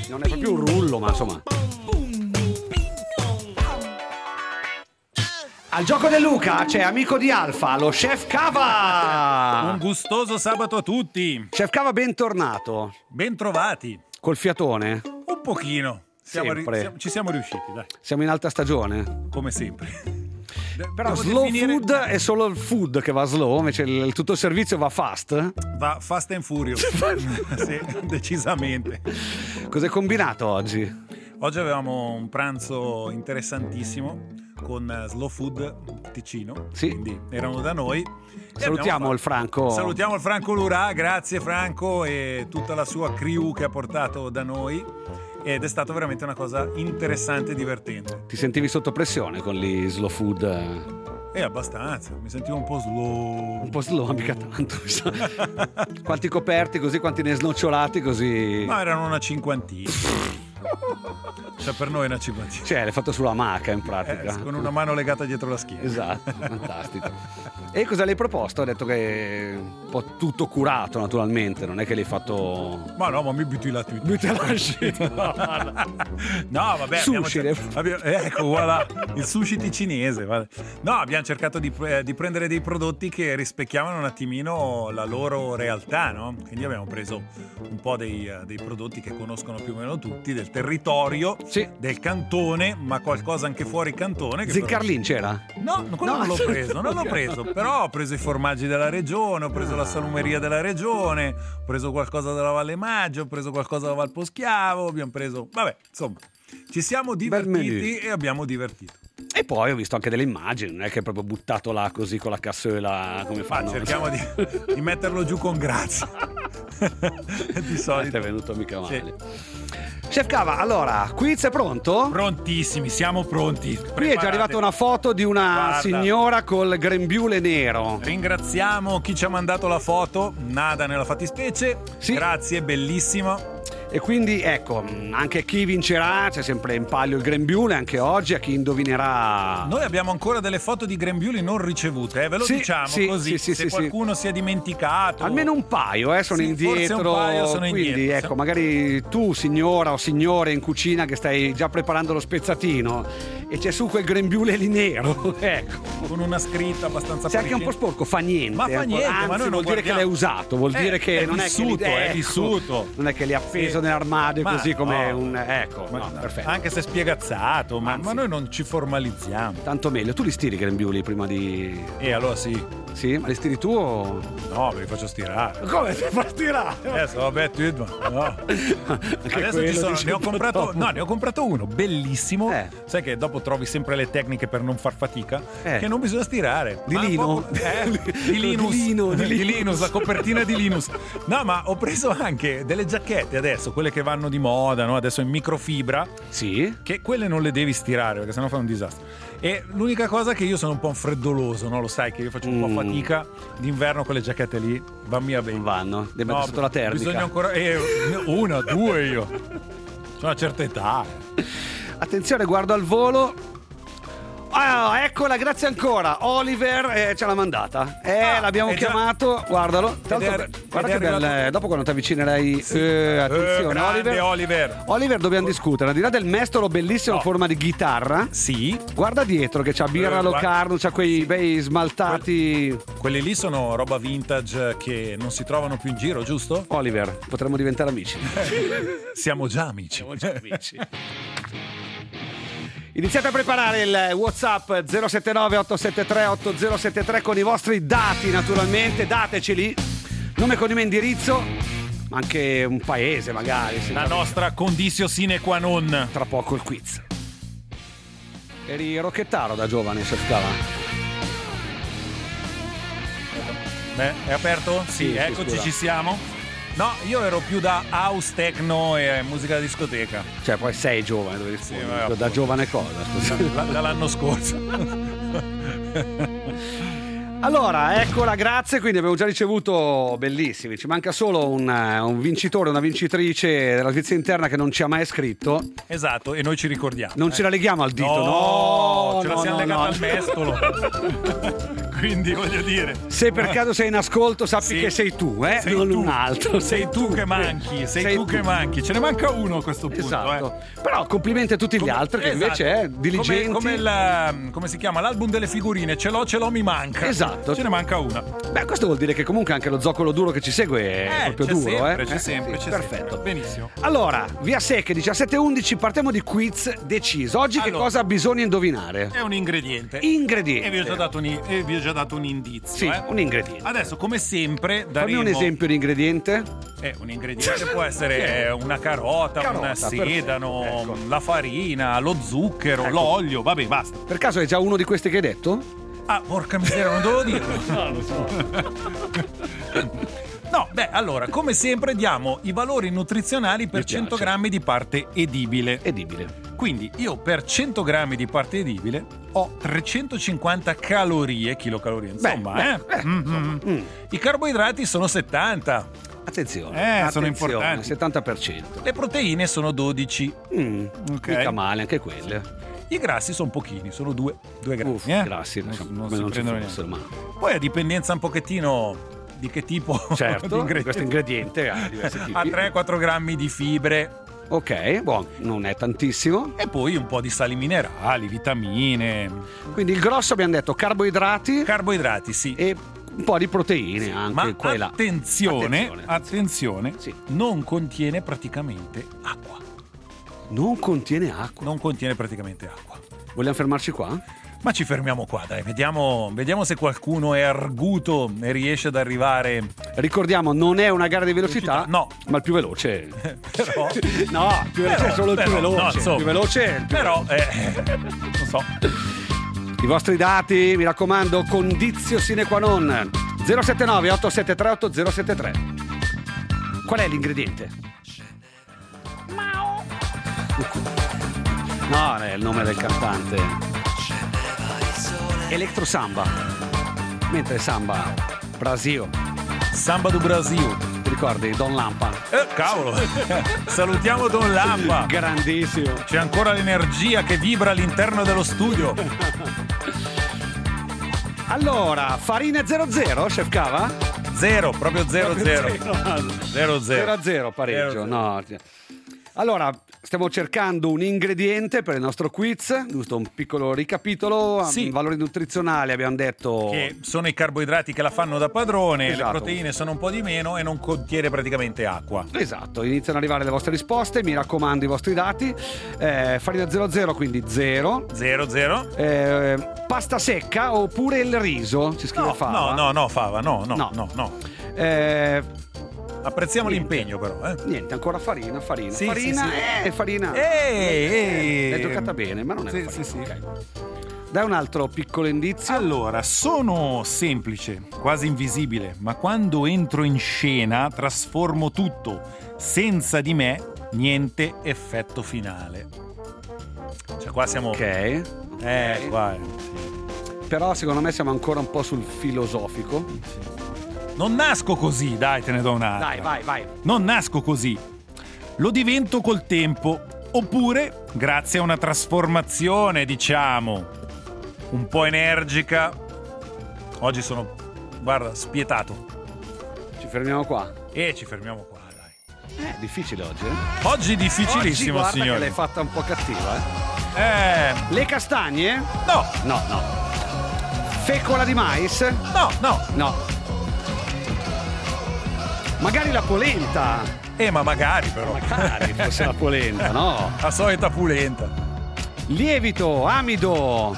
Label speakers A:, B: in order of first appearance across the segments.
A: Non è proprio un rullo, ma insomma. Al gioco del Luca c'è amico di Alfa, lo Chef Cava.
B: Un gustoso sabato a tutti.
A: Chef Cava, bentornato.
B: Bentrovati.
A: Col fiatone?
B: Un pochino. Ci siamo riusciti, dai.
A: Siamo in alta stagione?
B: Come sempre.
A: Però
B: Devo
A: slow
B: definire...
A: food è solo il food che va slow, invece tutto il servizio va fast?
B: Va fast and furious. Sì, decisamente.
A: Cos'è combinato oggi?
B: Oggi avevamo un pranzo interessantissimo con Slow Food Ticino,
A: sì.
B: Quindi erano da noi.
A: Salutiamo il Franco.
B: Salutiamo il Franco Lurà, grazie Franco e tutta la sua crew che ha portato da noi. Ed è stata veramente una cosa interessante e divertente.
A: Ti sentivi sotto pressione con gli slow food?
B: Abbastanza, mi sentivo un po' slow.
A: Un po' slow, mica tanto. Quanti coperti così, quanti ne snocciolati così?
B: Ma erano una cinquantina. Cioè per noi è una cinquantina.
A: Cioè l'hai fatto sulla maca in pratica.
B: Con una mano legata dietro la schiena.
A: Esatto, fantastico. E cosa le hai proposto? Ha detto che è un po' tutto curato naturalmente, non è che l'hai fatto...
B: Ma no, ma mi butti la tweet.
A: Butti la shit.
B: No, vabbè.
A: Sushi.
B: Ecco, voilà, il sushi ticinese. Vale. No, abbiamo cercato di prendere dei prodotti che rispecchiavano un attimino la loro realtà, no? Quindi abbiamo preso un po' dei prodotti che conoscono più o meno tutti, del territorio,
A: sì.
B: Del cantone, ma qualcosa anche fuori cantone.
A: Zincarlin c'era?
B: No, quello non l'ho preso, non l'ho preso. Però ho preso i formaggi della regione, ho preso la salumeria della regione, ho preso qualcosa dalla Valle Maggio, ho preso qualcosa da Val Poschiavo, abbiamo preso... Vabbè, insomma, ci siamo divertiti e abbiamo divertito.
A: E poi ho visto anche delle immagini, non è che è proprio buttato là così con la cassola come fanno.
B: Cerchiamo di metterlo giù con grazia. Di solito.
A: È venuto mica male. Sì. Chef Cava, allora, quiz è pronto?
B: Prontissimi, siamo pronti.
A: Qui è già arrivata una foto di una signora col grembiule nero.
B: Ringraziamo chi ci ha mandato la foto, Nada nella fattispecie. Sì. Grazie, bellissimo.
A: E quindi ecco, anche chi vincerà, c'è sempre in palio il grembiule, anche oggi, a chi indovinerà.
B: Noi abbiamo ancora delle foto di grembiuli non ricevute, ve lo diciamo così, se qualcuno si è dimenticato.
A: Almeno un paio sono indietro.
B: Forse un paio sono
A: quindi
B: indietro.
A: Ecco, magari tu signora o signore in cucina che stai già preparando lo spezzatino e c'è su quel grembiule lì nero, ecco.
B: Con una scritta abbastanza
A: c'è anche un po' sporco, fa niente.
B: Ma fa niente,
A: anzi,
B: ma noi
A: vuol dire che l'hai usato, vuol dire che non
B: vissuto,
A: è
B: vissuto.
A: Non è che l'hai appeso nell'armadio così come un... Ecco, perfetto.
B: Anche se spiegazzato, ma noi non ci formalizziamo.
A: Tanto meglio. Tu li stiri i grembiuli prima di...
B: allora sì.
A: Sì? Ma li stiri tu o...
B: No, me li faccio stirare.
A: Come ti fa stirare?
B: Vabbè, no. Adesso ci sono, ne ho comprato uno bellissimo. Sai che dopo trovi sempre le tecniche per non far fatica, che non bisogna stirare.
A: Di lino?
B: Di Linus, la copertina di Linus. No, ma ho preso anche delle giacchette adesso, quelle che vanno di moda, no? Adesso in microfibra.
A: Sì.
B: Che quelle non le devi stirare, perché sennò fa un disastro. E l'unica cosa che io sono un po' un freddoloso, no? Lo sai che io faccio un po' fatica d'inverno, quelle giacchette lì van via bene.
A: Non vanno, devi mettere sotto la termica.
B: Bisogna ancora una, due io. C'ho una certa età.
A: Attenzione, guardo al volo. Eccola, grazie ancora. Oliver ce l'ha mandata. L'abbiamo chiamato. Guardalo. Guarda che bello. Dopo quando ti avvicinerai. Attenzione, Oliver, dobbiamo discutere. Al di là del mestolo bellissimo in forma di chitarra.
B: Sì.
A: Guarda dietro che c'ha birra Locarno, c'ha quei bei smaltati.
B: Quelli lì sono roba vintage che non si trovano più in giro, giusto?
A: Oliver, potremmo diventare amici.
B: Siamo già amici.
A: Iniziate a preparare il WhatsApp 079 873 8073 con i vostri dati, naturalmente, dateceli, nome, cognome, indirizzo, ma anche un paese magari.
B: La nostra conditio sine qua non.
A: Tra poco il quiz. Eri rocchettaro da giovane, Chef Cava?
B: È aperto? Sì, eccoci, ci siamo. No, io ero più da house, techno e musica da discoteca.
A: Cioè, poi sei giovane, dovevi rispondere. Da giovane cosa?
B: Dall'anno scorso.
A: Allora, eccola, grazie. Quindi abbiamo già ricevuto, bellissimi. Ci manca solo un vincitore, una vincitrice della Svizzera interna che non ci ha mai scritto.
B: Esatto, e noi ci ricordiamo.
A: Non ce la leghiamo al dito, no,
B: ce la siamo legata al mestolo. quindi voglio dire.
A: Se per caso sei in ascolto, sappi che sei tu,
B: sei
A: non
B: tu.
A: un altro.
B: Sei tu che manchi, sei tu che manchi. Ce ne manca uno a questo punto.
A: Esatto. Però complimenti a tutti gli altri che invece diligenti.
B: Come si chiama? L'album delle figurine, ce l'ho, mi manca.
A: Esatto.
B: Ce ne manca una.
A: Beh, questo vuol dire che comunque anche lo zoccolo duro che ci segue è proprio
B: c'è
A: duro,
B: sempre, c'è sempre,
A: sì,
B: c'è
A: perfetto.
B: sempre. Benissimo.
A: Allora, via secche 17:11, partiamo di quiz deciso. Oggi che cosa bisogna indovinare?
B: È un ingrediente.
A: Ingrediente.
B: E vi ho già dato un indizio.
A: Sì, un ingrediente.
B: Adesso, come sempre,
A: Fammi un esempio di ingrediente.
B: Un ingrediente può essere una carota, un sedano,
A: ecco.
B: la farina, lo zucchero, l'olio. Vabbè, basta.
A: Per caso è già uno di questi che hai detto?
B: Ah, porca miseria, non dovevo dirlo.
A: No, lo so.
B: No, allora, come sempre diamo i valori nutrizionali per 100 grammi di parte edibile. Quindi io per 100 grammi di parte edibile ho 350 calorie, chilocalorie, insomma. I carboidrati sono 70.
A: Attenzione,
B: sono importanti.
A: 70%.
B: Le proteine sono 12.
A: Mica male anche quelle.
B: I grassi sono pochini, sono 2 grassi.
A: Grassi,
B: non si prendono niente. Poi a dipendenza un pochettino di che tipo
A: di questo ingrediente ha diversi tipi.
B: A 3-4 grammi di fibre.
A: Ok, buono, non è tantissimo.
B: E poi un po' di sali minerali, vitamine.
A: Quindi il grosso abbiamo detto carboidrati.
B: Carboidrati, sì.
A: E un po' di proteine anche.
B: Ma
A: quella.
B: Attenzione,
A: sì.
B: non contiene praticamente acqua.
A: Non contiene acqua?
B: Non contiene praticamente acqua.
A: Vogliamo fermarci qua?
B: Ma ci fermiamo qua, dai, vediamo se qualcuno è arguto e riesce ad arrivare.
A: Ricordiamo, non è una gara di velocità,
B: no,
A: ma il più veloce.
B: Però
A: no, più veloce è solo il più veloce.
B: No, insomma,
A: più veloce è il più
B: però
A: veloce.
B: non so.
A: I vostri dati, mi raccomando, condizio sine qua non. 079 873 8073. Qual è l'ingrediente? No, è il nome del cantante. Electro Samba. Mentre Samba Brasil.
B: Samba do Brasil.
A: Ti ricordi? Don Lampa.
B: Cavolo. Salutiamo Don Lampa.
A: Grandissimo.
B: C'è ancora l'energia che vibra all'interno dello studio.
A: Allora, farina 00, Chef Cava?
B: 0, proprio 0-0.
A: 0-0 pareggio.
B: 0-0.
A: No. Allora, stiamo cercando un ingrediente per il nostro quiz, giusto un piccolo ricapitolo.
B: Sì.
A: Valori nutrizionali abbiamo detto
B: che sono i carboidrati che la fanno da padrone,
A: esatto.
B: Le proteine sono un po' di meno e non contiene praticamente acqua.
A: Esatto, iniziano ad arrivare le vostre risposte, mi raccomando i vostri dati. Farina 00, quindi 0.
B: 0-0.
A: Pasta secca oppure il riso? Si scrive fava?
B: No, fava, no. Apprezziamo l'impegno però.
A: Niente, ancora farina.
B: Sì,
A: farina,
B: sì.
A: Farina. L'hai giocata bene, ma non è farina.
B: Sì.
A: Okay. Dai un altro piccolo indizio.
B: Allora, sono semplice, quasi invisibile, ma quando entro in scena trasformo tutto. Senza di me, niente effetto finale. Cioè qua siamo...
A: Ok.
B: Qua.
A: Però secondo me siamo ancora un po' sul filosofico.
B: Sì. Non nasco così, dai, te ne do un'altra.
A: Dai, vai.
B: Non nasco così. Lo divento col tempo. Oppure, grazie a una trasformazione, diciamo, un po' energica. Oggi sono, guarda, spietato.
A: Ci fermiamo qua.
B: Ci fermiamo qua, dai.
A: Difficile oggi,
B: Oggi difficilissimo,
A: oggi,
B: signori.
A: Che l'hai fatta un po' cattiva, Le castagne?
B: No.
A: Fecola di mais? No. Magari la polenta.
B: Ma magari però.
A: Magari fosse la polenta, no?
B: La solita polenta.
A: Lievito, amido.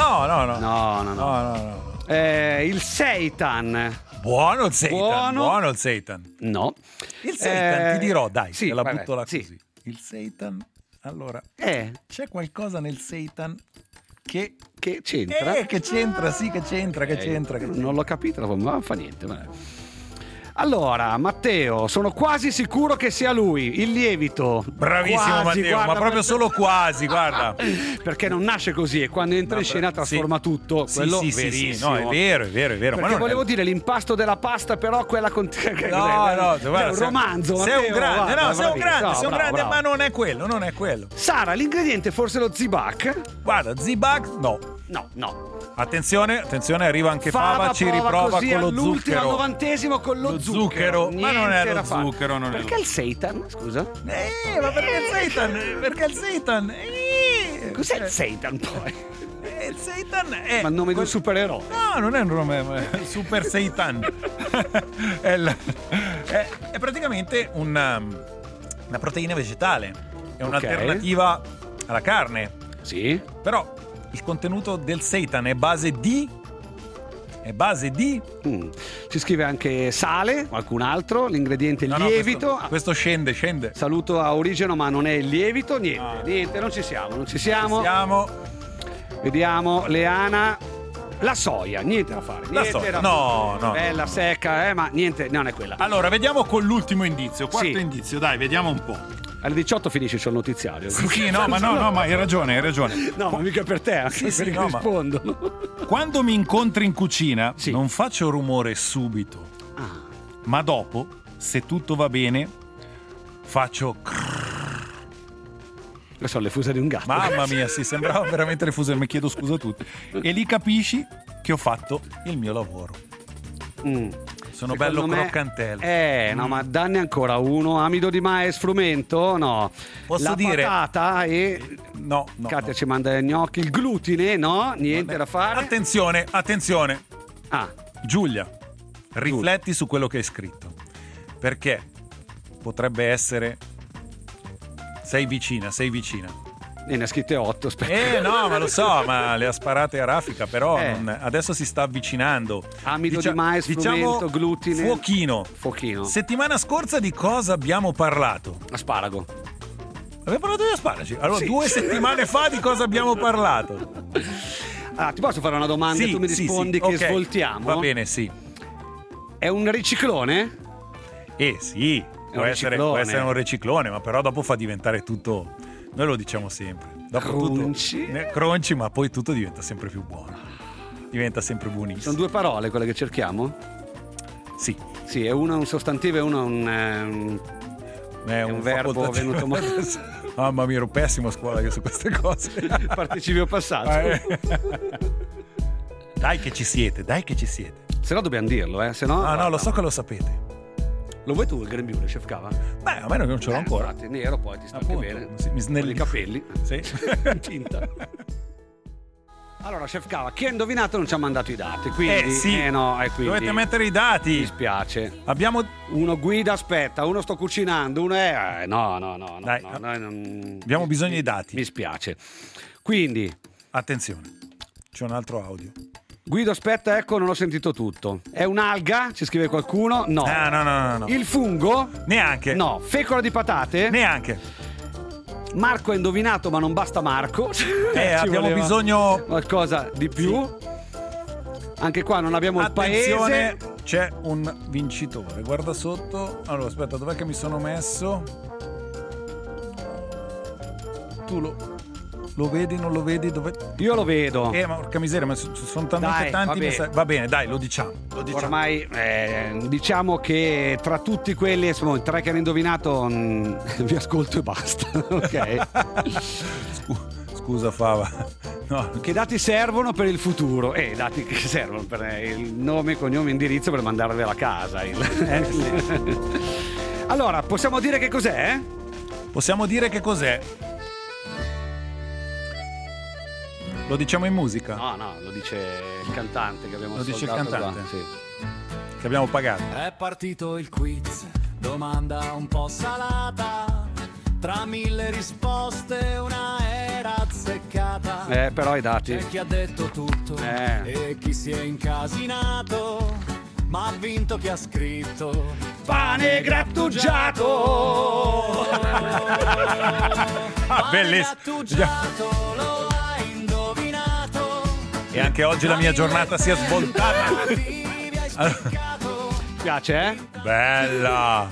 B: No.
A: Il seitan.
B: Buono il seitan.
A: No.
B: Il seitan, ti dirò, dai,
A: sì,
B: te la butto là
A: sì.
B: così. Il seitan, allora,
A: c'è
B: qualcosa nel seitan che
A: c'entra?
B: Che c'entra.
A: Non l'ho capito, ma non fa niente. Vabbè. Allora, Matteo, sono quasi sicuro che sia lui, il lievito.
B: Bravissimo quasi, Matteo, guarda, ma proprio solo quasi, guarda.
A: Perché non nasce così e quando entra in scena trasforma tutto. Quello verissimo.
B: No, è vero.
A: Perché
B: ma
A: volevo dire l'impasto della pasta, però quella con...
B: No,
A: guarda, un romanzo,
B: sei
A: Matteo,
B: un grande,
A: guarda,
B: sei un grande,
A: bravo.
B: ma non è quello.
A: Sara, l'ingrediente forse lo Zibac?
B: Guarda, Zibac, no.
A: No.
B: Attenzione, arriva anche Fava, ci riprova con lo zucchero.
A: Al 90° con lo zucchero.
B: Ma non è lo zucchero, non è.
A: Perché il seitan? Scusa?
B: Ma perché il seitan? Perché il seitan?
A: Cos'è il seitan poi?
B: Il seitan è...
A: Ma il nome di un supereroe?
B: No, non è un nome, è Super Seitan. è praticamente una proteina vegetale. È un'alternativa alla carne.
A: Sì.
B: Però il contenuto del seitan è base di...
A: Ci scrive anche sale, qualcun altro, l'ingrediente lievito.
B: Questo scende.
A: Saluto a Origeno, ma non è il lievito. Niente, non ci siamo. Vediamo, Leana. La soia, niente da fare.
B: No.
A: Bella, secca, ma niente, non è quella.
B: Allora, vediamo con l'ultimo indizio, quarto indizio, dai, vediamo un po'.
A: Alle 18 finisce il notiziario.
B: Sì, ma hai ragione.
A: No, ma mica per te, anche perché rispondono.
B: Quando mi incontri in cucina, non faccio rumore subito. Ma dopo, se tutto va bene, faccio...
A: Sono le fuse di un gatto.
B: Mamma mia, sì, sembrava veramente le fuse, mi chiedo scusa a tutti. E lì capisci che ho fatto il mio lavoro. Sono bello croccantello.
A: No, ma danne ancora uno. Amido di mais, frumento? No.
B: Posso dire...
A: patata e...
B: No.
A: Katia ci manda gli gnocchi. Il glutine, no? Niente da fare.
B: Attenzione. Giulia, rifletti su quello che hai scritto. Perché potrebbe essere... Sei vicina.
A: E ne ha scritte 8, aspetta.
B: No, ma lo so, ma le ha sparate a raffica, però adesso si sta avvicinando.
A: Amido di mais, frumento, glutine.
B: Fuochino. Settimana scorsa di cosa abbiamo parlato?
A: Asparago.
B: Abbiamo parlato di asparagi. Allora, 2 settimane fa di cosa abbiamo parlato?
A: Ti posso fare una domanda e tu mi rispondi che svoltiamo?
B: Va bene, sì.
A: È un riciclone?
B: Sì. Può essere un riciclone, ma però dopo fa diventare tutto... Noi lo diciamo sempre. Dopo crunchy, ma poi tutto diventa sempre più buono. Diventa sempre buonissimo.
A: Sono 2 parole quelle che cerchiamo?
B: Sì.
A: Sì, è uno un sostantivo e uno un verbo venuto male.
B: Mamma mia, ero pessimo a scuola io su queste cose.
A: Participio passato.
B: Dai che ci siete.
A: Se no dobbiamo dirlo, se no...
B: No, lo so che lo sapete.
A: Lo vuoi tu il grembiule, Chef Cava?
B: Beh, a me non ce l'ho ancora.
A: Infatti, nero poi ti sta anche bene.
B: Mi snelli
A: i capelli.
B: Sì.
A: Tinta. Allora, Chef Cava, chi ha indovinato non ci ha mandato i dati, quindi... quindi
B: dovete mettere i dati.
A: Mi dispiace.
B: Abbiamo...
A: Uno guida, aspetta, uno sto cucinando, uno è... No.
B: Dai, abbiamo bisogno dei dati.
A: Mi spiace. Quindi...
B: Attenzione, c'è un altro audio.
A: Guido, aspetta, ecco, non ho sentito tutto. È un'alga? Ci scrive qualcuno? No.
B: No.
A: Il fungo?
B: Neanche.
A: No. Fecola di patate?
B: Neanche.
A: Marco ha indovinato, ma non basta Marco.
B: Abbiamo bisogno...
A: qualcosa di più. Anche qua non abbiamo
B: Attenzione,
A: il paese.
B: C'è un vincitore. Guarda sotto. Allora, aspetta, dov'è che mi sono messo? Tu lo vedi, non lo vedi? Dove...
A: Io lo vedo.
B: Ma porca miseria, ma sono talmente tanti. Va bene, dai, lo diciamo.
A: Ormai diciamo che tra tutti quelli, insomma, i 3 che hanno indovinato, vi ascolto e basta. Ok.
B: Scusa Fava. No.
A: Che dati servono per il futuro? Dati che servono per il nome, cognome, indirizzo per mandarvi a casa.
B: Sì.
A: Allora, possiamo dire che cos'è?
B: Possiamo dire che cos'è? Lo diciamo in musica?
A: No, lo dice il cantante che abbiamo ascoltato.
B: Lo dice il cantante?
A: Sì.
B: Che abbiamo pagato.
C: È partito il quiz, domanda un po' salata. Tra 1000 risposte una era azzeccata.
A: Però i dati.
C: C'è chi ha detto tutto e chi si è incasinato, ma ha vinto chi ha scritto
A: pane grattugiato.
B: Bellissimo.
C: Lo hai indovinato.
B: E anche oggi la mia giornata si è svoltata.
A: Piace,
B: Bella.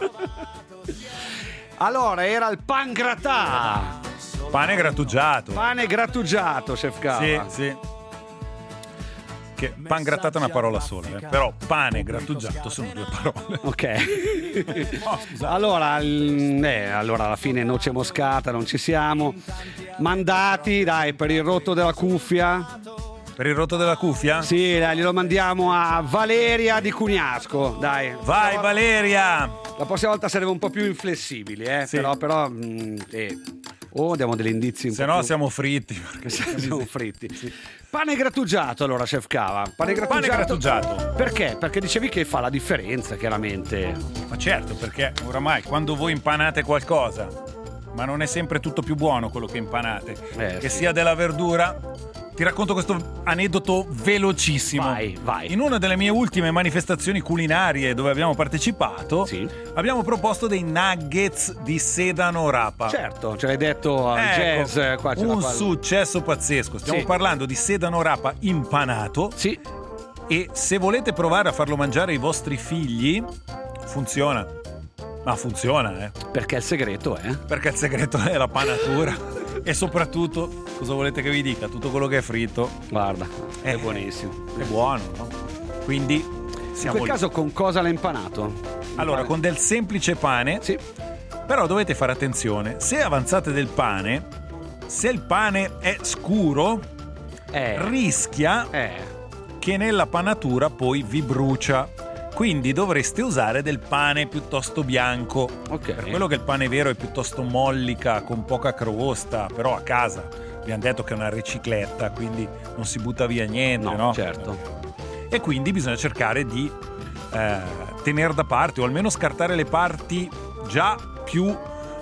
A: Allora, era il pan gratin.
B: Pane grattugiato.
A: Pane grattugiato, Chef Cava.
B: Sì. che pan grattato è una parola sola, però pane grattugiato sono 2 parole.
A: Ok.
B: Oh, scusa.
A: Allora alla fine noce moscata, non ci siamo. Mandati, dai, per il rotto della cuffia.
B: Per il rotto della cuffia?
A: Sì, dai, glielo mandiamo a Valeria di Cuniasco, dai.
B: Vai Valeria!
A: La prossima volta saremo un po' più inflessibili,
B: Sì.
A: però o diamo degli indizi un
B: Se
A: po'
B: no
A: più...
B: siamo fritti. Perché
A: siamo fritti. Sì. Pane grattugiato, allora, chef Cava. Pane
B: grattugiato.
A: Perché? Perché dicevi che fa la differenza, chiaramente.
B: Ma certo, perché oramai quando voi impanate qualcosa, ma non è sempre tutto più buono quello che impanate, che
A: sì.
B: sia della verdura. Ti racconto questo aneddoto velocissimo.
A: Vai.
B: In una delle mie ultime manifestazioni culinarie dove abbiamo partecipato,
A: Sì.
B: abbiamo proposto dei nuggets di sedano rapa.
A: Certo, ce l'hai detto al jazz. Qua c'è
B: un
A: la
B: successo pazzesco. Stiamo
A: Sì.
B: parlando di sedano rapa impanato.
A: Sì.
B: E se volete provare a farlo mangiare ai vostri figli, funziona. Ma funziona,
A: Perché il segreto è...
B: Perché il segreto è la panatura. E soprattutto, cosa volete che vi dica? Tutto quello che è fritto
A: Guarda, è buonissimo.
B: è buono, no? Quindi
A: In
B: siamo
A: quel
B: lì.
A: caso con cosa l'hai impanato?
B: Allora, con del semplice pane.
A: Sì.
B: Però dovete fare attenzione. Se avanzate del pane, se il pane è scuro, rischia che nella panatura poi vi brucia. Quindi dovreste usare del pane piuttosto bianco.
A: Ok.
B: Per quello che il pane vero è piuttosto mollica, con poca crosta, però a casa abbiamo detto che è una ricicletta, quindi non si butta via niente, no?
A: Certo.
B: E quindi bisogna cercare di tenere da parte, o almeno scartare le parti già più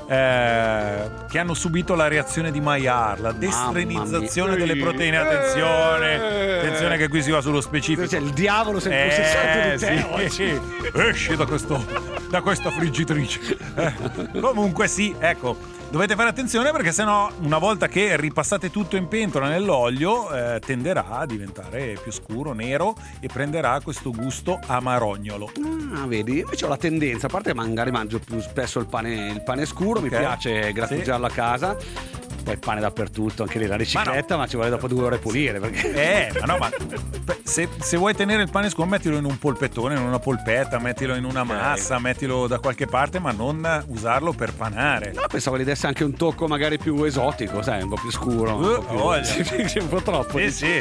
B: che hanno subito la reazione di Maillard, la destrenizzazione delle proteine. Attenzione che qui si va sullo specifico.
A: Cioè, il diavolo si è possessato di te oggi.
B: Sì. Esci da questa friggitrice. Comunque sì, ecco, dovete fare attenzione perché sennò una volta che ripassate tutto in pentola nell'olio tenderà a diventare più scuro, nero e prenderà questo gusto amarognolo.
A: Ah, vedi, invece ho la tendenza, a parte che magari mangio più spesso il pane scuro, mi piace grattugiarlo a casa. Poi pane dappertutto, anche lì la ricicletta, ma ci vuole dopo 2 ore pulire perché...
B: ma se vuoi tenere il pane scuro, mettilo in un polpettone, in una polpetta, mettilo in una massa, mettilo da qualche parte, ma non usarlo per panare.
A: No, pensavo gli desse anche un tocco magari più esotico, sai, un po' più scuro. Un po' troppo.
B: Sì.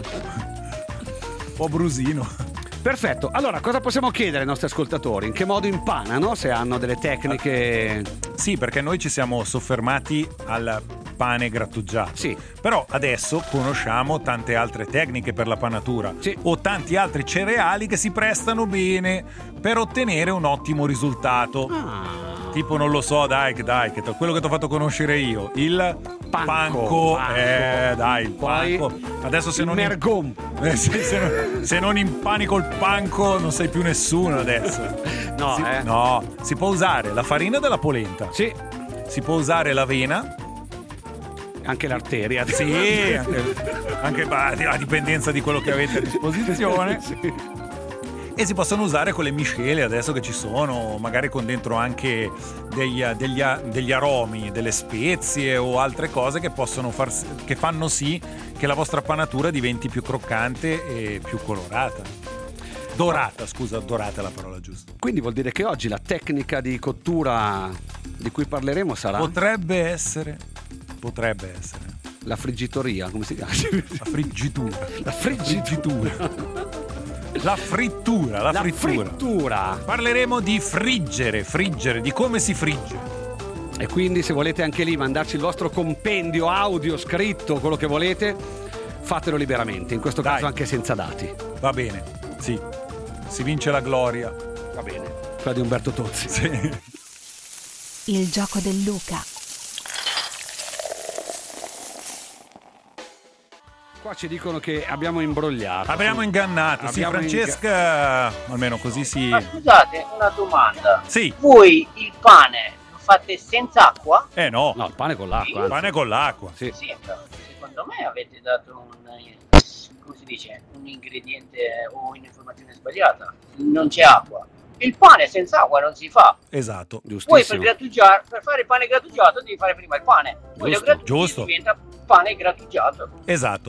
B: Un po' brusino.
A: Perfetto, allora cosa possiamo chiedere ai nostri ascoltatori? In che modo impanano? Se hanno delle tecniche...
B: Sì, perché noi ci siamo soffermati al pane grattugiato.
A: Sì.
B: Però adesso conosciamo tante altre tecniche per la panatura.
A: Sì.
B: O tanti altri cereali che si prestano bene per ottenere un ottimo risultato. Tipo, non lo so, dai, che quello che ti ho fatto conoscere io, il panko. Dai, il panko. Adesso se non
A: mergom.
B: Se non impani col panko non sei più nessuno adesso. No, si può usare la farina della polenta.
A: Sì.
B: Si può usare l'avena.
A: Anche l'arteria.
B: Sì, anche a dipendenza di quello che avete a disposizione.
A: Sì.
B: E si possono usare quelle miscele adesso che ci sono, magari con dentro anche degli aromi, delle spezie o altre cose che possono che fanno sì che la vostra panatura diventi più croccante e più colorata. Dorata è la parola giusta.
A: Quindi vuol dire che oggi la tecnica di cottura di cui parleremo sarà...
B: Potrebbe essere
A: la friggitoria, come si chiama?
B: La friggitura. La frittura. Parleremo di friggere, di come si frigge.
A: E quindi se volete anche lì mandarci il vostro compendio audio, scritto, quello che volete, fatelo liberamente, in questo caso anche senza dati.
B: Va bene, sì. Si vince la gloria.
A: Va bene. Quella di Umberto Tozzi.
B: Sì.
D: Il gioco del Luca.
A: Qua ci dicono che abbiamo imbrogliato.
B: Abbiamo ingannato, sì, Francesca, almeno così sì.
E: Ma scusate, una domanda.
B: Sì.
E: Voi il pane lo fate senza acqua?
B: No.
A: No, il pane con l'acqua.
B: Il pane con l'acqua.
A: Sì.
E: Sì, secondo me avete dato come si dice, un ingrediente o un'informazione sbagliata. Non c'è acqua. Il pane senza acqua non si fa.
B: Esatto.
E: Poi per fare il pane grattugiato devi fare prima il pane. Poi
B: Giusto.
E: diventa pane grattugiato.
B: Esatto.
A: Sì.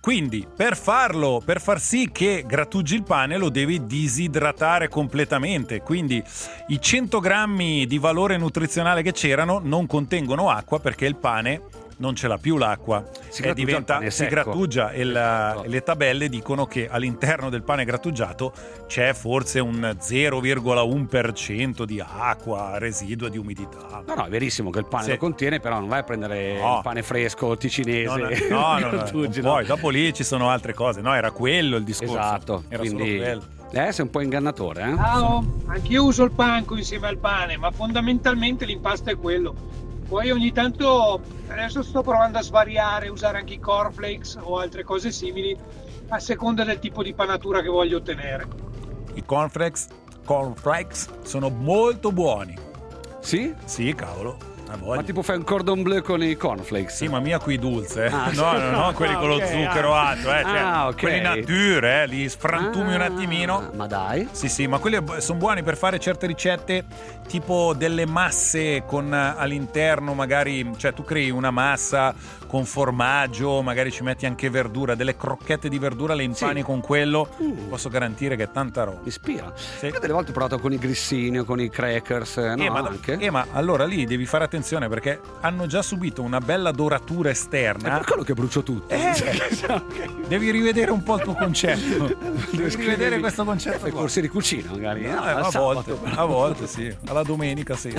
B: Quindi per far sì che grattugi il pane lo devi disidratare completamente, quindi i 100 grammi di valore nutrizionale che c'erano non contengono acqua perché il pane non ce l'ha più l'acqua, si grattugia e le tabelle dicono che all'interno del pane grattugiato c'è forse un 0,1% di acqua residua di umidità.
A: No, è verissimo che il pane lo contiene, però non vai a prendere il pane fresco ticinese.
B: No, poi dopo lì ci sono altre cose, no? Era quello il discorso.
A: Esatto,
B: era
A: quindi
B: solo quello.
A: Sei un po' ingannatore, eh?
F: Ciao, anch'io uso il panko insieme al pane, ma fondamentalmente l'impasto è quello. Poi ogni tanto, adesso sto provando a svariare, usare anche i cornflakes o altre cose simili a seconda del tipo di panatura che voglio ottenere.
B: I cornflakes sono molto buoni.
A: Sì?
B: Sì, cavolo.
A: Ma tipo fai un cordon bleu con i cornflakes?
B: Sì, ma mia qui dulce. No, quelli con lo zucchero alto, quelli nature, li sfrantumi un attimino.
A: Ma dai.
B: Sì, ma quelli sono buoni per fare certe ricette, tipo delle masse con all'interno magari, cioè tu crei una massa con formaggio, magari ci metti anche verdura, delle crocchette di verdura, le impani con quello. Posso garantire che è tanta roba.
A: Mi ispira.
B: Sì.
A: Io delle volte ho provato con i grissini o con i crackers,
B: ma allora lì devi fare attenzione perché hanno già subito una bella doratura esterna.
A: È per quello che brucio tutto.
B: Devi rivedere un po' il tuo concetto. Devi rivedere questo concetto.
A: Fai corsi di cucina magari.
B: A volte sì, alla domenica sì.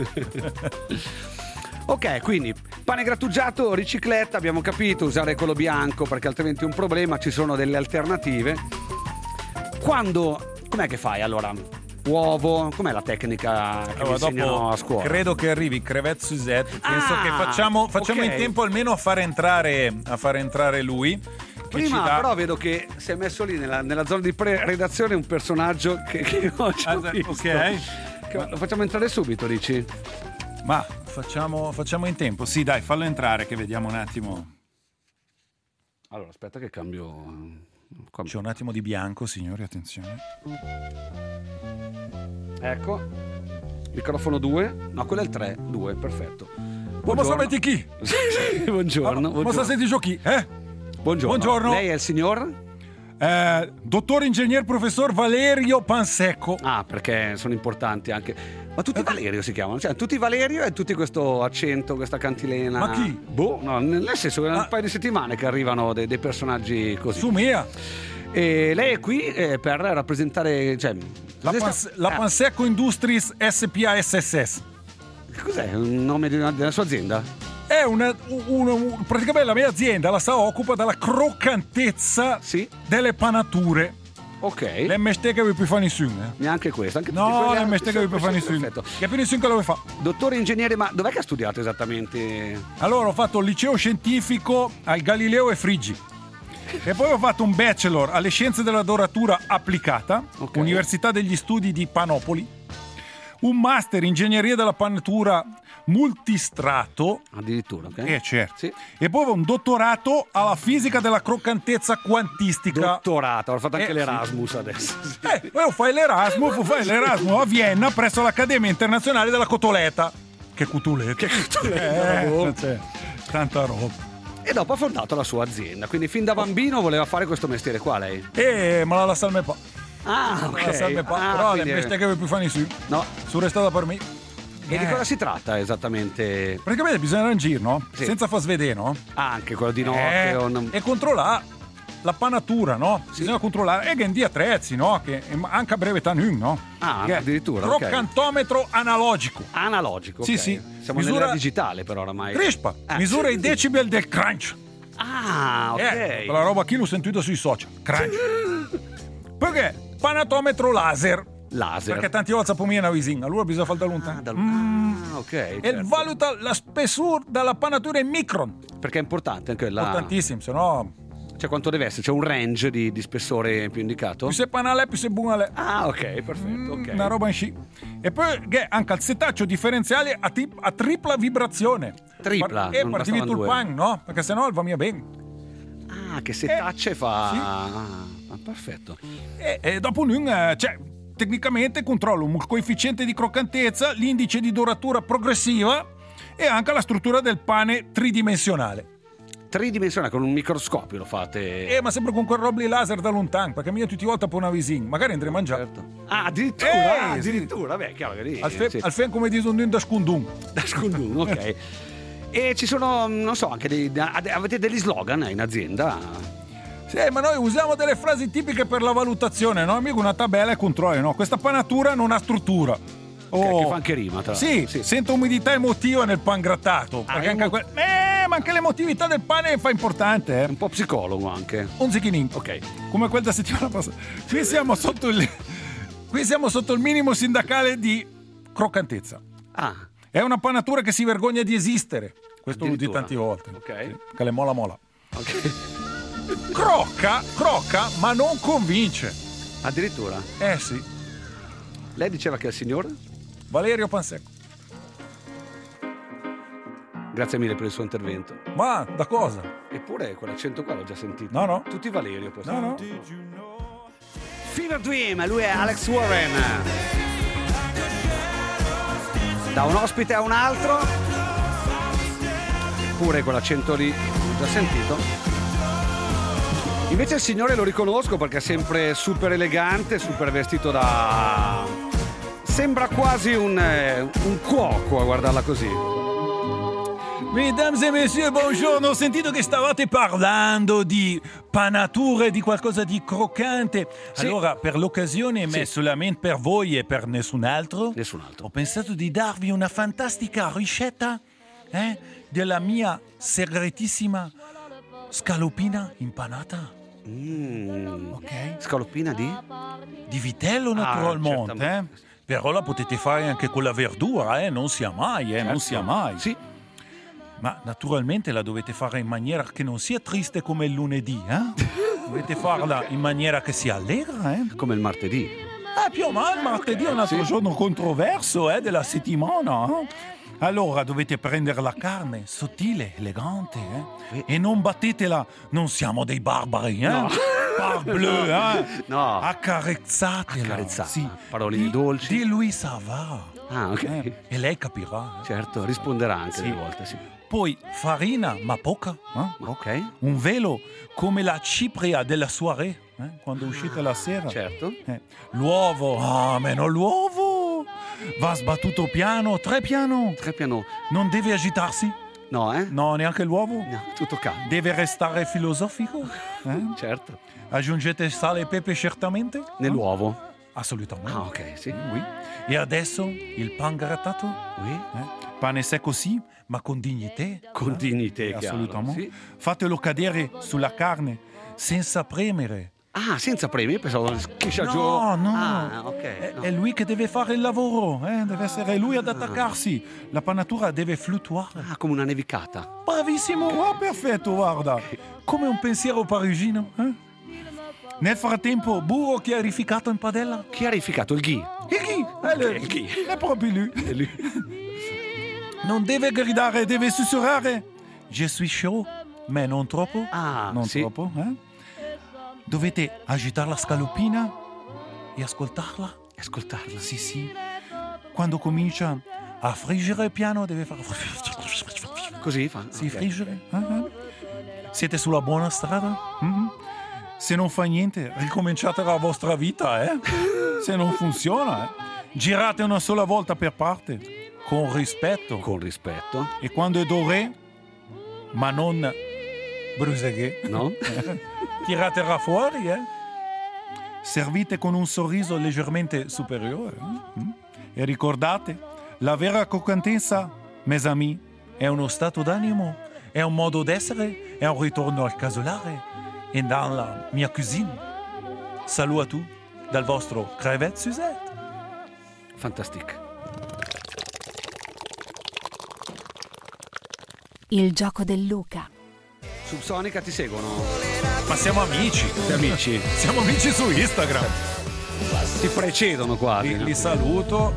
A: Ok, quindi pane grattugiato, ricicletta, abbiamo capito, usare quello bianco perché altrimenti è un problema, ci sono delle alternative. Com'è che fai allora? Uovo, com'è la tecnica che vi insegnano a scuola?
B: Credo che arrivi crevette Suzette. Penso che facciamo in tempo almeno a far entrare lui.
A: Prima però vedo che si è messo lì nella zona di redazione un personaggio che ho già visto.
B: Ok.
A: Lo facciamo entrare subito, dici?
B: Ma facciamo in tempo. Sì, dai, fallo entrare che vediamo un attimo.
A: Allora, aspetta che cambio.
B: C'è un attimo di bianco, signori, attenzione.
A: Ecco. Microfono 2. No, quello è il 3. 2, perfetto.
B: Ma sapete chi?
A: Buongiorno.
B: Ma sapete chi? Buongiorno.
A: Lei è il signor?
B: Dottor ingegner professor Valerio Pansecco.
A: Ah, perché sono importanti anche. Ma tutti Valerio si chiamano? Cioè, tutti Valerio e tutti questo accento, questa cantilena.
B: Ma chi?
A: No, nel senso che è un paio di settimane che arrivano dei personaggi così.
B: Su mia.
A: E lei è qui per rappresentare, cioè,
B: la Pansecco Industries SPA SSS.
A: Cos'è? Un nome della sua azienda?
B: È praticamente la mia azienda la occupa della croccantezza delle panature.
A: Ok.
B: Le mestecche vi puoi fare nessuno.
A: Neanche questa. Anche
B: no, le mestecche vi puoi fare nessuno.
A: Perfetto.
B: Che più nessuno che lo vuoi fare.
A: Dottore ingegnere, ma dov'è che ha studiato esattamente?
B: Allora, ho fatto il liceo scientifico al Galileo e Frigi. E poi ho fatto un bachelor alle scienze della doratura applicata, Università degli Studi di Panopoli. Un master in ingegneria della panatura multistrato.
A: Addirittura, ok.
B: Certo.
A: Sì.
B: E poi un dottorato alla fisica della croccantezza quantistica.
A: Dottorato, ho fatto anche l'Erasmus adesso.
B: Poi fai l'Erasmus a Vienna presso l'Accademia Internazionale della Cotoletta. Che cutuletta. C'è tanta roba.
A: E dopo ha fondato la sua azienda, quindi fin da bambino voleva fare questo mestiere qua lei?
B: Ma la salme pa'.
A: Ah, ok.
B: Però quindi... le mestiere che vi puoi fare nessuno.
A: No.
B: Sono restata per me.
A: E di cosa si tratta esattamente?
B: Praticamente bisogna andare in giro, no? Sì. Senza far svedere, no?
A: Anche quello di notte.
B: E controllare la panatura, no? Sì. Bisogna controllare. E che di attrezzi, no? Che anche a breve tanum, no?
A: Ah, addirittura.
B: Croccantometro analogico.
A: Analogico, okay.
B: Sì.
A: Siamo nell'era digitale però oramai.
B: Crispa. Misura i decibel del crunch.
A: Ah, ok.
B: La roba qui l'ho sentito sui social. Crunch. Perché? Panatometro laser. Perché tanti volte sapomina vicino, allora bisogna fare da lontano.
A: Ok.
B: E valuta la spessura della panatura in micron.
A: Perché è importante anche la.
B: Importantissimo, se no.
A: Cioè, quanto deve essere? C'è un range di spessore più indicato?
B: Più se panale, più se bunale.
A: Ah, ok, perfetto. Okay.
B: Una roba in sci. E poi anche il setaccio differenziale a tripla vibrazione.
A: Tripla?
B: E partivi tu il pan, no? Perché sennò va via bene.
A: Ah, che setacce fa.
B: Sì.
A: Perfetto.
B: E dopo tecnicamente controllo il coefficiente di croccantezza, l'indice di doratura progressiva e anche la struttura del pane tridimensionale.
A: tridimensionale, con un microscopio lo fate.
B: Ma sempre con quel robo laser da lontano, perché mi tutti volte per una visina, magari andrei a mangiare.
A: Certo. Addirittura,
B: sì.
A: Vabbè, chiaro che lì.
B: Al fen come di un da scundun.
A: Da scundun, ok. E ci sono, non so, anche avete degli slogan in azienda?
B: Sì, ma noi usiamo delle frasi tipiche per la valutazione, no? Mica una tabella e controlli, no? Questa panatura non ha struttura.
A: Che fa anche rima, tra
B: l'altro. Sì, sento umidità emotiva nel pan grattato. Perché ma anche l'emotività del pane fa importante,
A: Un po' psicologo anche.
B: Un zicchinin.
A: Ok.
B: Come quel da settimana passata. Qui siamo sotto il minimo sindacale di croccantezza. È una panatura che si vergogna di esistere. Questo l'ho detto tante volte.
A: Ok.
B: Sì, che le mola.
A: Ok.
B: Crocca, ma non convince.
A: Addirittura?
B: Sì.
A: Lei diceva che è il signor?
B: Valerio Pansecco.
A: Grazie mille per il suo intervento.
B: Ma da cosa?
A: Eppure quell'accento qua l'ho già sentito.
B: No.
A: Tutti Valerio.
B: No.
A: Fever Dream, lui è Alex Warren. Da un ospite a un altro. Pure quell'accento lì l'ho già sentito. Invece il signore lo riconosco perché è sempre super elegante, super vestito da... Sembra quasi un cuoco a guardarla così.
B: Mesdames et messieurs, buongiorno. Ho sentito che stavate parlando di panature, di qualcosa di croccante. Sì. Allora, per l'occasione, ma solamente per voi e per nessun altro, ho pensato di darvi una fantastica ricetta della mia segretissima scaloppina impanata.
A: Ok. Scaloppina di
B: vitello, naturalmente. Però la potete fare anche con la verdura, non sia mai,
A: certo.
B: Non sia mai.
A: Sì.
B: Ma naturalmente la dovete fare in maniera che non sia triste come il lunedì, Dovete farla in maniera che sia allegra,
A: Come il martedì.
B: Più o meno il martedì è un altro giorno controverso, della settimana, Allora dovete prendere la carne sottile, elegante, e non battetela, non siamo dei barbari,
A: No.
B: Parbleu,
A: No.
B: Accarezzatela. Sì.
A: Paroline dolci.
B: Di lui ça va.
A: Ok.
B: E lei capirà.
A: Certo, risponderà anche delle volte, sì.
B: Poi farina, ma poca.
A: Ok.
B: Un velo come la cipria della soirée, quando uscite la sera.
A: Certo.
B: L'uovo, meno l'uovo. Va sbattuto piano, tre piano. Non deve agitarsi.
A: No,
B: No, neanche l'uovo?
A: No, tutto calmo.
B: Deve restare filosofico.
A: Certo.
B: Aggiungete sale e pepe certamente?
A: Nell'uovo?
B: Assolutamente.
A: Ok, sì.
B: Oui. E adesso il pan grattato?
A: Oui.
B: Pane secco sì, ma con dignità.
A: Con dignità,
B: assolutamente.
A: Sì.
B: Fatelo cadere sulla carne senza premere.
A: Senza premi? Pensavo schiscia giù.
B: No.
A: Ok.
B: È lui che deve fare il lavoro, deve essere lui ad attaccarsi. La panatura deve fluttuare.
A: Come una nevicata.
B: Bravissimo, perfetto, guarda. Come un pensiero parigino. Nel frattempo, burro chiarificato in padella.
A: Chiarificato, il ghee.
B: Il ghee. È proprio lui.
A: È lui.
B: Non deve gridare, deve sussurrare. Je suis chaud, ma non troppo. Non troppo, Dovete agitare la scaloppina e ascoltarla. Sì. Quando comincia a friggere piano deve fare...
A: Così fa?
B: Sì, friggere. Siete sulla buona strada? Se non fa niente, ricominciate la vostra vita, Se non funziona, girate una sola volta per parte. Con rispetto. E quando è doré, ma non bruseghe.
A: No?
B: Tiratela fuori, Servite con un sorriso leggermente superiore. E ricordate, la vera croccantezza, mes amis, è uno stato d'animo, è un modo d'essere, è un ritorno al casolare e dalla mia cuisine. Salut a tu dal vostro Crevette Suzette.
A: Fantastico.
D: Il gioco del Luca.
A: Subsonica ti seguono?
B: Ma siamo amici. Siamo amici su Instagram.
A: Ti precedono quasi.
B: Li saluto.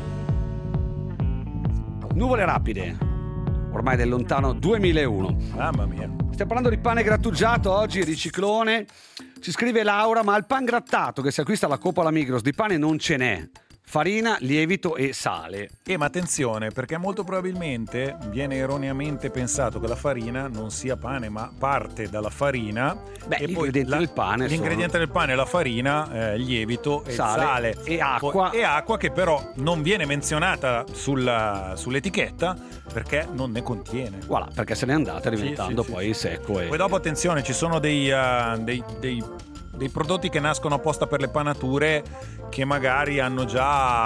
A: Nuvole rapide. Ormai del lontano 2001.
B: Mamma mia.
A: Stiamo parlando di pane grattugiato oggi, di ciclone. Ci scrive Laura, ma il pan grattato che si acquista alla Coppola Migros di pane non ce n'è. farina, lievito e sale.
B: Ma attenzione, perché molto probabilmente viene erroneamente pensato che la farina non sia pane, ma parte dalla farina.
A: E poi del pane
B: l'ingrediente del pane è la farina, il lievito e
A: sale e acqua.
B: E acqua, che però non viene menzionata sull'etichetta perché non ne contiene.
A: Voilà, perché se n'è andata diventando poi secco.
B: Poi dopo, attenzione, ci sono dei prodotti che nascono apposta per le panature, che magari hanno già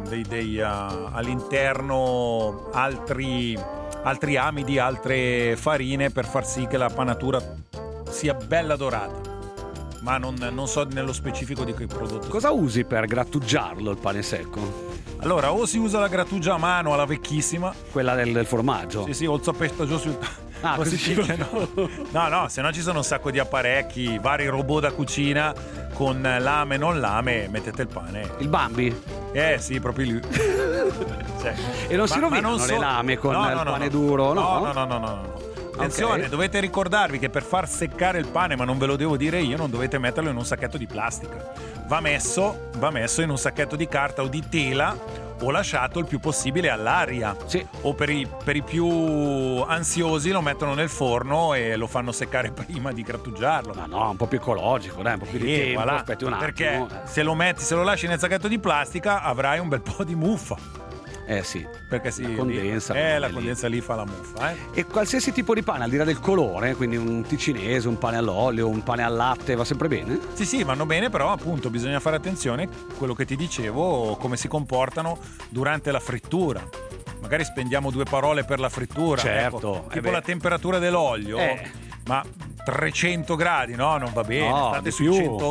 B: all'interno altri amidi, altre farine, per far sì che la panatura sia bella dorata. Ma non so nello specifico di che prodotto.
A: Cosa usi per grattugiarlo il pane secco?
B: Allora, o si usa la grattugia a mano, alla vecchissima,
A: quella del formaggio.
B: Sì, o il zoppetto giù sul
A: così
B: no, se no ci sono un sacco di apparecchi, vari robot da cucina con lame, non lame, mettete il pane.
A: Il Bambi?
B: Sì, proprio lui. Cioè,
A: e non si rovinano le lame con il pane duro?
B: No. Attenzione, dovete ricordarvi che per far seccare il pane, ma non ve lo devo dire io, non dovete metterlo in un sacchetto di plastica. Va messo in un sacchetto di carta o di tela, o lasciato il più possibile all'aria.
A: Sì.
B: O per i più ansiosi lo mettono nel forno e lo fanno seccare prima di grattugiarlo.
A: Ma no, un po' più ecologico, dai, un po' più di tempo,
B: voilà.
A: Aspetti un attimo.
B: Perché se lo lasci nel sacchetto di plastica avrai un bel po' di muffa.
A: Sì,
B: perché
A: la condensa.
B: La condensa lì fa la muffa.
A: E qualsiasi tipo di pane, al di là del colore, quindi un ticinese, un pane all'olio, un pane al latte, va sempre bene?
B: Sì, vanno bene, però appunto bisogna fare attenzione, quello che ti dicevo, come si comportano durante la frittura. Magari spendiamo 2 parole per la frittura.
A: Certo.
B: Tipo la temperatura dell'olio. Ma 300 gradi, no? Non va bene. State su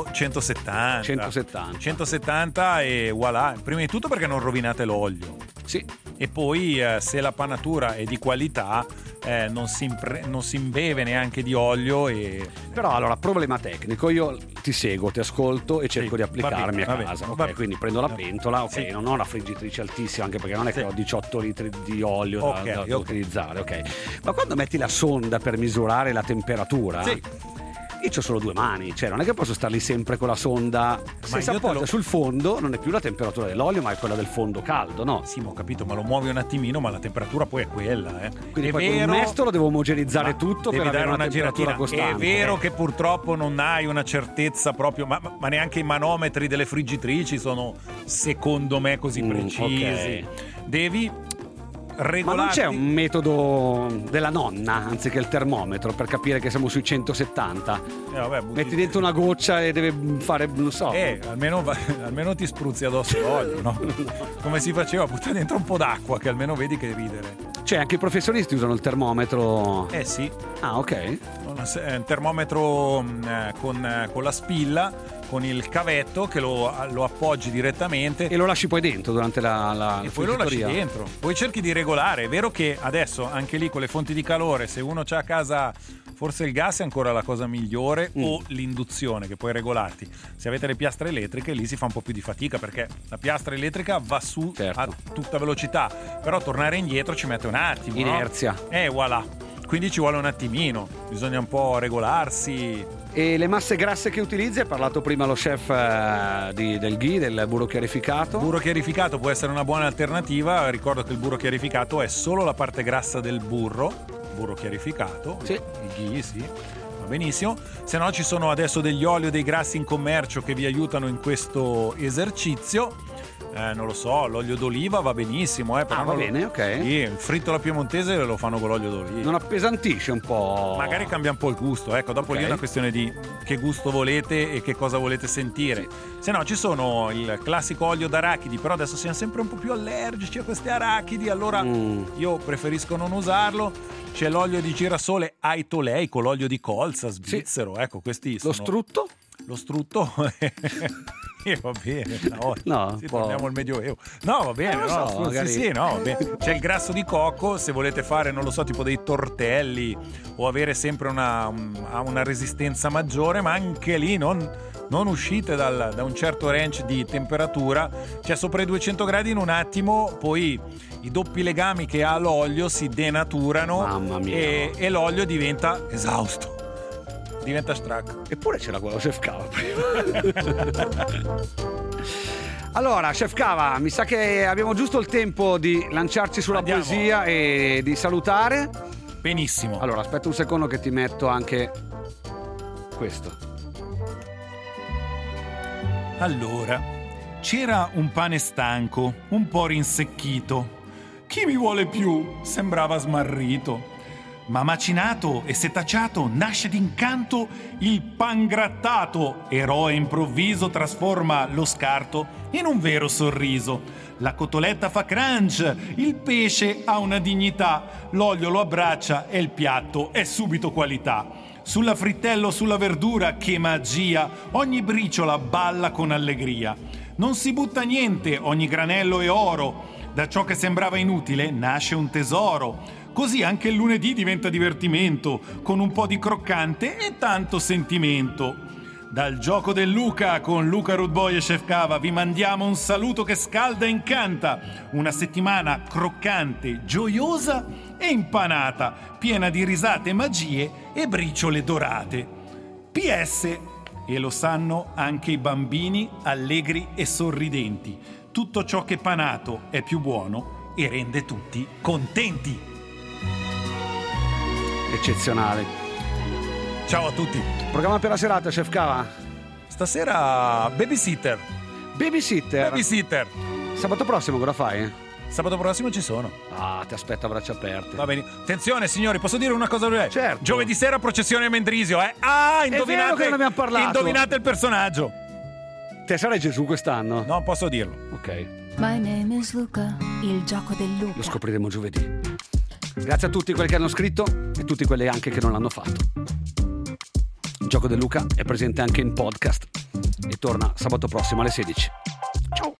B: 170 e voilà. Prima di tutto perché non rovinate l'olio.
A: Sì.
B: E poi se la panatura è di qualità, non si imbeve neanche di olio.
A: Però allora, problema tecnico, io ti seguo, ti ascolto e cerco di applicarmi a casa. Quindi prendo la pentola, non ho una friggitrice altissima, anche perché non è che ho 18 litri di olio da utilizzare, Ma quando metti la sonda per misurare la temperatura, io c'ho solo 2 mani, cioè non è che posso star lì sempre con la sonda. Se si appoggia sul fondo non è più la temperatura dell'olio, ma è quella del fondo caldo, no?
B: Sì, ma ho capito, ma lo muovi un attimino, ma la temperatura poi è quella.
A: Quindi è poi con un mestolo devo omogenizzare tutto per avere una temperatura costante.
B: È vero che purtroppo non hai una certezza proprio, ma neanche i manometri delle friggitrici sono, secondo me, così precisi. Devi regolarti.
A: Ma non c'è un metodo della nonna anziché il termometro per capire che siamo sui 170? Metti dentro una goccia e deve fare, non so.
B: Almeno ti spruzzi addosso l'olio, no? Come si faceva, butta dentro un po' d'acqua che almeno vedi che ridere.
A: Cioè anche i professionisti usano il termometro?
B: Sì.
A: Ah, ok.
B: Un termometro con la spilla, con il cavetto che lo appoggi direttamente
A: e lo lasci poi dentro durante la
B: e poi lo lasci dentro. Poi cerchi di regolare. È vero che adesso anche lì con le fonti di calore, se uno c'ha a casa, forse il gas è ancora la cosa migliore, o l'induzione, che puoi regolarti. Se avete le piastre elettriche lì si fa un po' più di fatica, perché la piastra elettrica va su a tutta velocità, però tornare indietro ci mette un attimo,
A: inerzia,
B: no? Voilà. Quindi ci vuole un attimino, bisogna un po' regolarsi.
A: E le masse grasse che utilizzi? Ha parlato prima lo chef del ghee, del burro chiarificato.
B: Burro chiarificato può essere una buona alternativa. Ricordo che il burro chiarificato è solo la parte grassa del burro chiarificato.
A: Sì.
B: Il ghee, sì. Va benissimo. Se no ci sono adesso degli oli o dei grassi in commercio che vi aiutano in questo esercizio. Non lo so, l'olio d'oliva va benissimo, però
A: va bene, ok.
B: Sì, il fritto alla piemontese lo fanno con l'olio d'oliva.
A: Non appesantisce un po'?
B: Magari cambia un po' il gusto, dopo lì è una questione di che gusto volete e che cosa volete sentire. Se no ci sono il classico olio d'arachidi, però adesso siamo sempre un po' più allergici a queste arachidi, allora io preferisco non usarlo. C'è l'olio di girasole aitoleico, l'olio di colza svizzero, questi sono... Lo strutto va bene, torniamo al Medioevo. No, va bene, va bene. C'è il grasso di cocco, se volete fare, non lo so, tipo dei tortelli o avere sempre una resistenza maggiore, ma anche lì non uscite da un certo range di temperatura, cioè sopra i 200 gradi in un attimo, poi i doppi legami che ha l'olio si denaturano.
A: Mamma mia.
B: E l'olio diventa esausto. Diventa strac.
A: Eppure c'era quello chef Cava prima. Allora, Chef Cava, mi sa che abbiamo giusto il tempo di lanciarci sulla poesia e di salutare.
B: Benissimo.
A: Allora, aspetta un secondo che ti metto anche questo.
B: Allora, c'era un pane stanco, un po' rinsecchito. Chi mi vuole più? Sembrava smarrito. Ma macinato e setacciato nasce d'incanto il pan grattato. Eroe improvviso trasforma lo scarto in un vero sorriso. La cotoletta fa crunch, il pesce ha una dignità, l'olio lo abbraccia e il piatto è subito qualità. Sulla frittella o sulla verdura, che magia, ogni briciola balla con allegria. Non si butta niente, ogni granello è oro. Da ciò che sembrava inutile nasce un tesoro. Così anche il lunedì diventa divertimento, con un po' di croccante e tanto sentimento. Dal gioco del Luca, con Luca Rudboy e Chef Cava, vi mandiamo un saluto che scalda e incanta. Una settimana croccante, gioiosa e impanata, piena di risate, magie e briciole dorate. PS, e lo sanno anche i bambini allegri e sorridenti, tutto ciò che è panato è più buono e rende tutti contenti.
A: Eccezionale.
B: Ciao a tutti.
A: Programma per la serata, Chef Cava?
B: Stasera babysitter.
A: Babysitter. Sabato prossimo cosa fai?
B: Sabato prossimo ci sono.
A: Ah, ti aspetto a braccia aperte.
B: Va bene. Attenzione signori, posso dire una cosa?
A: Certo.
B: Giovedì sera processione a Mendrisio, Ah,
A: È vero che non abbiamo parlato.
B: Indovinate il personaggio.
A: Te sarai Gesù quest'anno?
B: Non posso dirlo.
A: Ok.
D: My name is Luca, il gioco del Luca.
A: Lo scopriremo giovedì. Grazie a tutti quelli che hanno scritto e tutti quelli anche che non l'hanno fatto. Il gioco del Luca è presente anche in podcast e torna sabato prossimo alle 16.